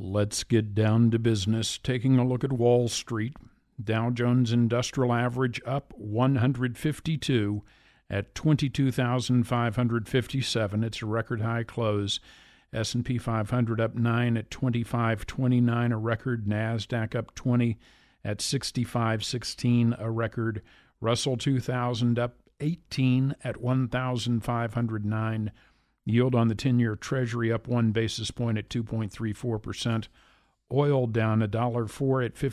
Let's get down to business. Taking a look at Wall Street, Dow Jones Industrial Average up 152 at 22,557. It's a record high close. S&P 500 up 9 at 2529, a record. NASDAQ up 20 at 6516, a record. Russell 2000 up 18 at 1,509. Yield on the 10-year Treasury up 1 basis point at 2.34%. Oil down $1.04 at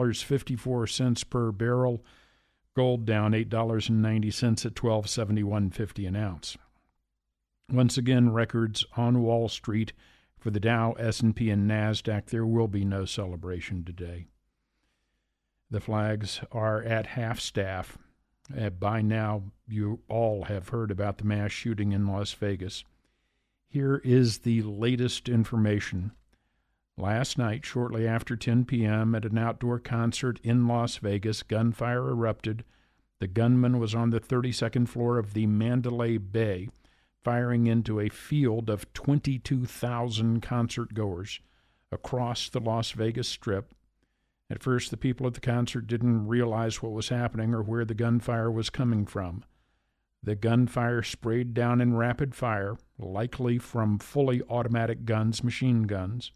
$50.54 per barrel. Gold down $8.90 at $12.7150 an ounce. Once again, records on Wall Street for the Dow, S&P, and NASDAQ. There will be no celebration today. The flags are at half-staff. By now, you all have heard about the mass shooting in Las Vegas. Here is the latest information. Last night, shortly after 10 p.m., at an outdoor concert in Las Vegas, gunfire erupted. The gunman was on the 32nd floor of the Mandalay Bay, firing into a field of 22,000 concert-goers across the Las Vegas Strip. At first, the people at the concert didn't realize what was happening or where the gunfire was coming from. The gunfire sprayed down in rapid fire, likely from fully automatic guns, machine guns.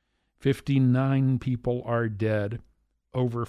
59 people are dead, over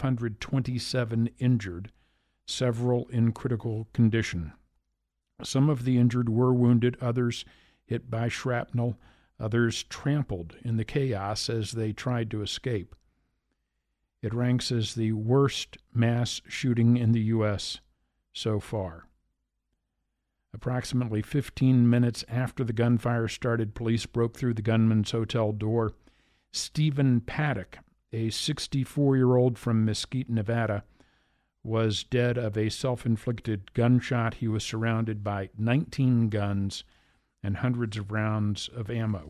527 injured, several in critical condition. Some of the injured were wounded, others hit by shrapnel, others trampled in the chaos as they tried to escape. It ranks as the worst mass shooting in the U.S. so far. Approximately 15 minutes after the gunfire started, police broke through the gunman's hotel door. Stephen Paddock, a 64-year-old from Mesquite, Nevada, was dead of a self-inflicted gunshot. He was surrounded by 19 guns and hundreds of rounds of ammo.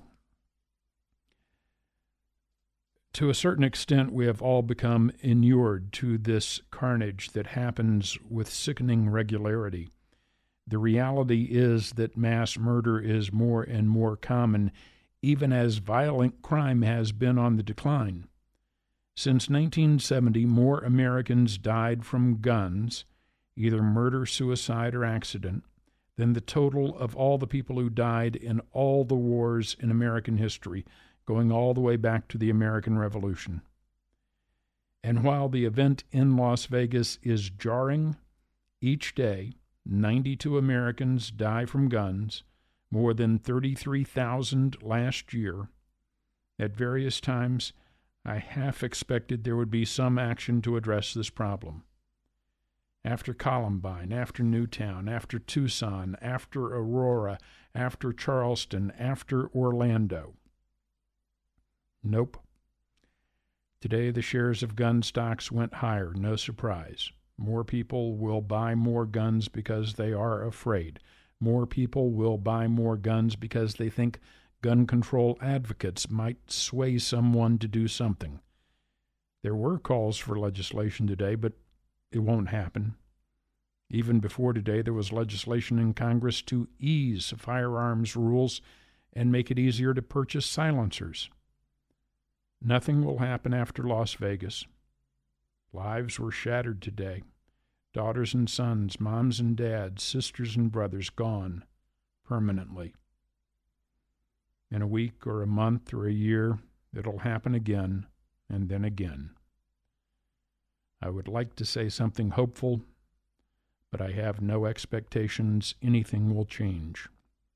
To a certain extent, we have all become inured to this carnage that happens with sickening regularity. The reality is that mass murder is more and more common, even as violent crime has been on the decline. Since 1970, more Americans died from guns, either murder, suicide, or accident, than the total of all the people who died in all the wars in American history, going all the way back to the American Revolution. And while the event in Las Vegas is jarring, each day 92 Americans die from guns, more than 33,000 last year. At various times, I half expected there would be some action to address this problem. After Columbine, after Newtown, after Tucson, after Aurora, after Charleston, after Orlando. Nope. Today, the shares of gun stocks went higher, no surprise. More people will buy more guns because they are afraid. More people will buy more guns because they think gun control advocates might sway someone to do something. There were calls for legislation today, but it won't happen. Even before today, there was legislation in Congress to ease firearms rules and make it easier to purchase silencers. Nothing will happen after Las Vegas. Lives were shattered today. Daughters and sons, moms and dads, sisters and brothers gone permanently. In a week or a month or a year, it'll happen again and then again. I would like to say something hopeful, but I have no expectations anything will change.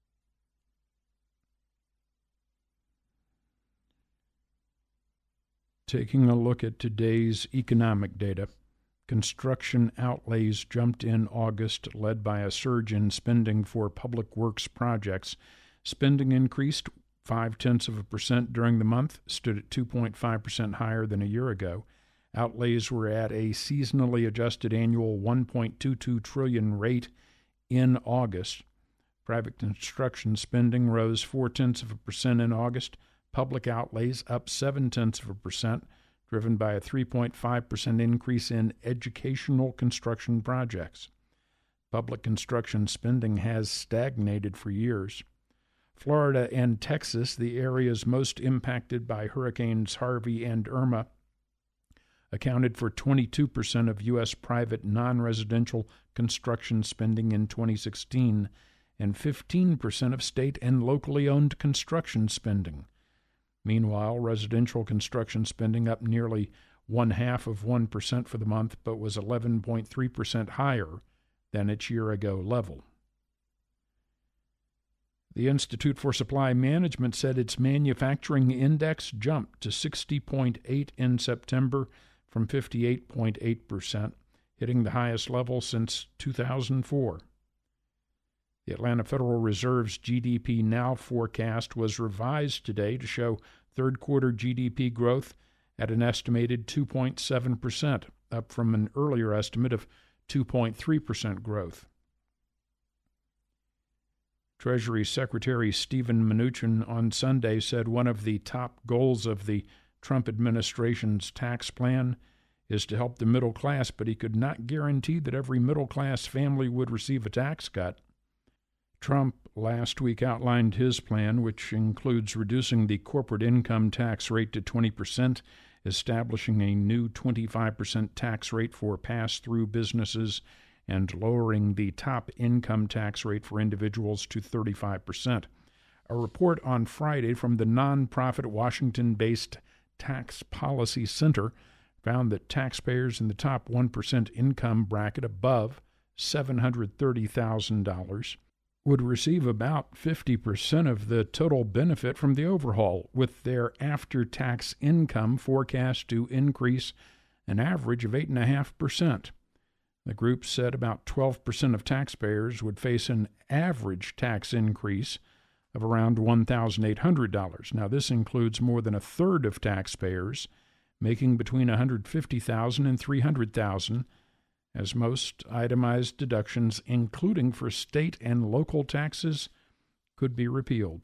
Taking a look at today's economic data, construction outlays jumped in August, led by a surge in spending for public works projects. Spending increased 0.5% during the month, stood at 2.5% higher than a year ago. Outlays were at a seasonally adjusted annual $1.22 trillion rate in August. Private construction spending rose 0.4% in August. Public outlays up 0.7%, driven by a 3.5% increase in educational construction projects. Public construction spending has stagnated for years. Florida and Texas, the areas most impacted by Hurricanes Harvey and Irma, accounted for 22% of U.S. private non-residential construction spending in 2016 and 15% of state and locally owned construction spending. Meanwhile, residential construction spending up nearly 0.5% for the month, but was 11.3% higher than its year-ago level. The Institute for Supply Management said its manufacturing index jumped to 60.8 in September from 58.8%, hitting the highest level since 2004. The Atlanta Federal Reserve's GDP Now forecast was revised today to show third-quarter GDP growth at an estimated 2.7%, up from an earlier estimate of 2.3% growth. Treasury Secretary Steven Mnuchin on Sunday said one of the top goals of the Trump administration's tax plan is to help the middle class, but he could not guarantee that every middle-class family would receive a tax cut. Trump last week outlined his plan, which includes reducing the corporate income tax rate to 20%, establishing a new 25% tax rate for pass-through businesses, and lowering the top income tax rate for individuals to 35%. A report on Friday from the nonprofit Washington-based Tax Policy Center found that taxpayers in the top 1% income bracket above $730,000 would receive about 50% of the total benefit from the overhaul, with their after-tax income forecast to increase an average of 8.5%. The group said about 12% of taxpayers would face an average tax increase of around $1,800. Now, this includes more than a third of taxpayers making between $150,000 and $300,000, as most itemized deductions, including for state and local taxes, could be repealed.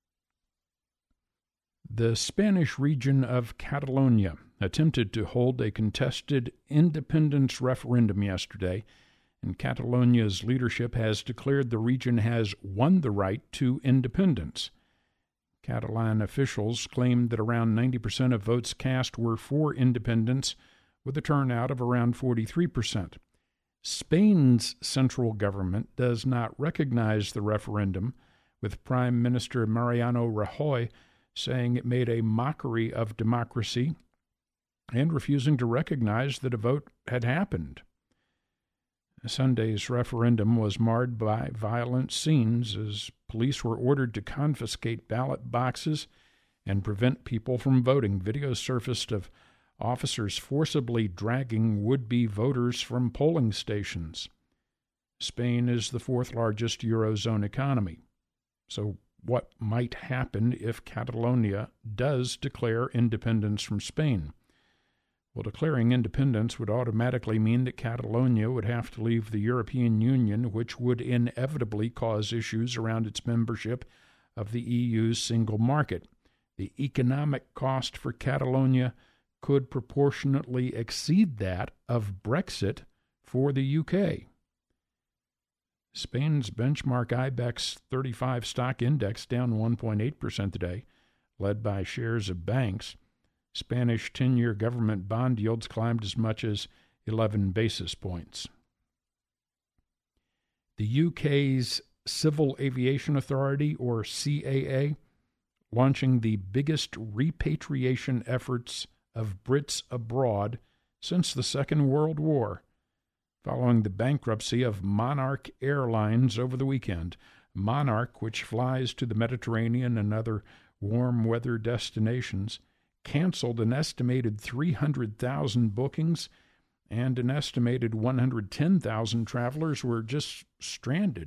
The Spanish region of Catalonia attempted to hold a contested independence referendum yesterday, and Catalonia's leadership has declared the region has won the right to independence. Catalan officials claimed that around 90% of votes cast were for independence, with a turnout of around 43%. Spain's central government does not recognize the referendum, with Prime Minister Mariano Rajoy saying it made a mockery of democracy and refusing to recognize that a vote had happened. Sunday's referendum was marred by violent scenes as police were ordered to confiscate ballot boxes and prevent people from voting. Videos surfaced of officers forcibly dragging would-be voters from polling stations. Spain is the fourth largest Eurozone economy. So what might happen if Catalonia does declare independence from Spain? Well, declaring independence would automatically mean that Catalonia would have to leave the European Union, which would inevitably cause issues around its membership of the EU's single market. The economic cost for Catalonia could proportionately exceed that of Brexit for the UK. Spain's benchmark IBEX 35 stock index down 1.8% today, led by shares of banks. Spanish 10-year government bond yields climbed as much as 11 basis points. The UK's Civil Aviation Authority, or CAA, launching the biggest repatriation efforts of Brits abroad since the Second World War, following the bankruptcy of Monarch Airlines over the weekend. Monarch, which flies to the Mediterranean and other warm weather destinations, canceled an estimated 300,000 bookings, and an estimated 110,000 travelers were just stranded.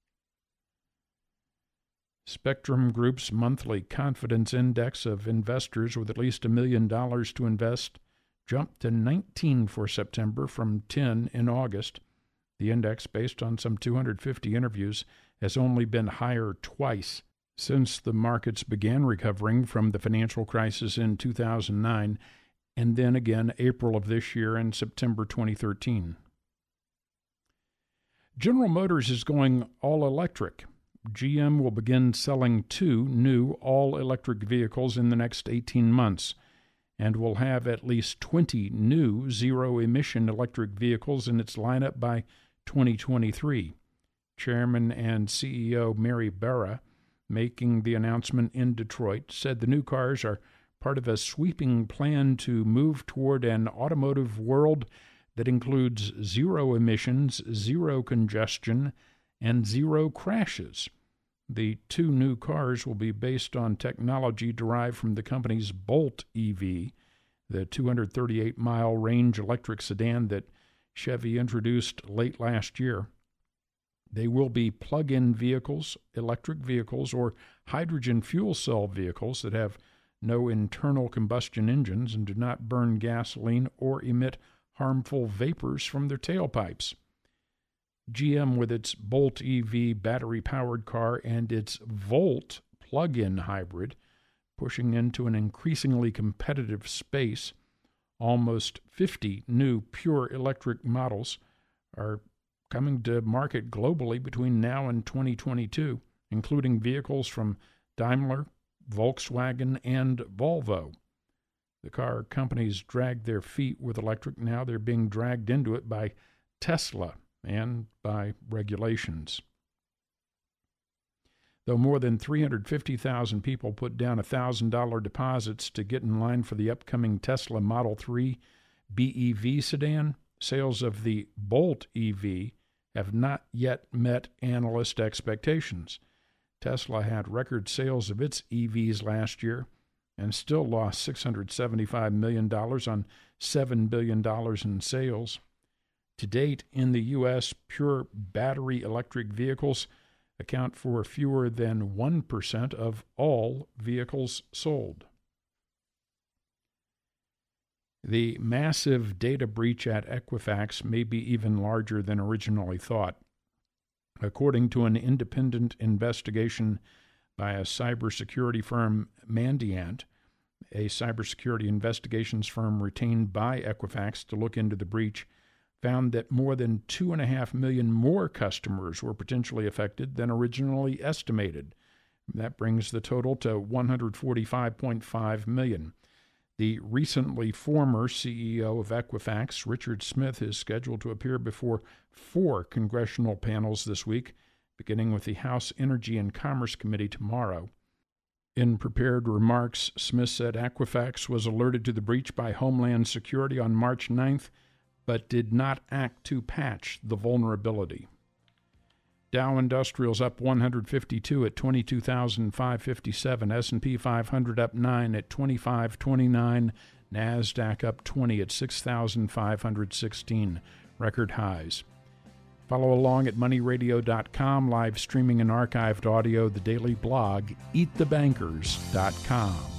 Spectrum Group's monthly confidence index of investors with at least $1 million to invest jumped to 19 for September from 10 in August. The index, based on some 250 interviews, has only been higher twice since the markets began recovering from the financial crisis in 2009, and then again April of this year and September 2013. General Motors is going all electric. GM will begin selling 2 new all-electric vehicles in the next 18 months and will have at least 20 new zero-emission electric vehicles in its lineup by 2023. Chairman and CEO Mary Barra, making the announcement in Detroit, said the new cars are part of a sweeping plan to move toward an automotive world that includes zero emissions, zero congestion, and zero crashes. The 2 new cars will be based on technology derived from the company's Bolt EV, the 238-mile range electric sedan that Chevy introduced late last year. They will be plug-in vehicles, electric vehicles, or hydrogen fuel cell vehicles that have no internal combustion engines and do not burn gasoline or emit harmful vapors from their tailpipes. GM, with its Bolt EV battery-powered car and its Volt plug-in hybrid, pushing into an increasingly competitive space. Almost 50 new pure electric models are coming to market globally between now and 2022, including vehicles from Daimler, Volkswagen, and Volvo. The car companies drag their feet with electric. Now they're being dragged into it by Tesla and by regulations. Though more than 350,000 people put down $1,000 deposits to get in line for the upcoming Tesla Model 3 BEV sedan, sales of the Bolt EV have not yet met analyst expectations. Tesla had record sales of its EVs last year and still lost $675 million on $7 billion in sales. To date, in the U.S., pure battery electric vehicles account for fewer than 1% of all vehicles sold. The massive data breach at Equifax may be even larger than originally thought. According to an independent investigation by a cybersecurity firm, Mandiant, a cybersecurity investigations firm retained by Equifax to look into the breach, found that more than 2.5 million more customers were potentially affected than originally estimated. That brings the total to 145.5 million. The recently former CEO of Equifax, Richard Smith, is scheduled to appear before 4 congressional panels this week, beginning with the House Energy and Commerce Committee tomorrow. In prepared remarks, Smith said Equifax was alerted to the breach by Homeland Security on March 9th, but did not act to patch the vulnerability. Dow Industrials up 152 at 22,557. S&P 500 up 9 at 2529. NASDAQ up 20 at 6,516. Record highs. Follow along at moneyradio.com, live streaming and archived audio, the daily blog, eatthebankers.com.